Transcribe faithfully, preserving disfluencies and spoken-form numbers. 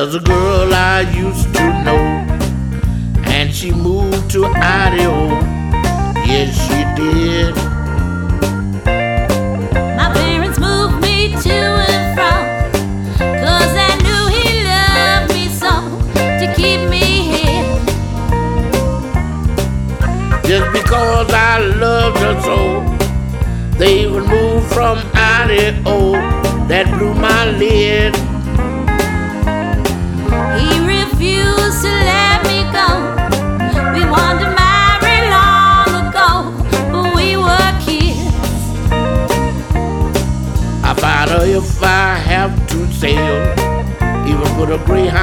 was a girl I used to know, and she moved to Idaho. Yes, she did. My parents moved me to and from, 'cause they knew he loved me so, to keep me here. Just because I loved her so, they would move from Idaho. That blew my lid. He refused to let me go. We wanted to marry long ago, but we were kids. I fight her if I have to sail, even put a Greyhound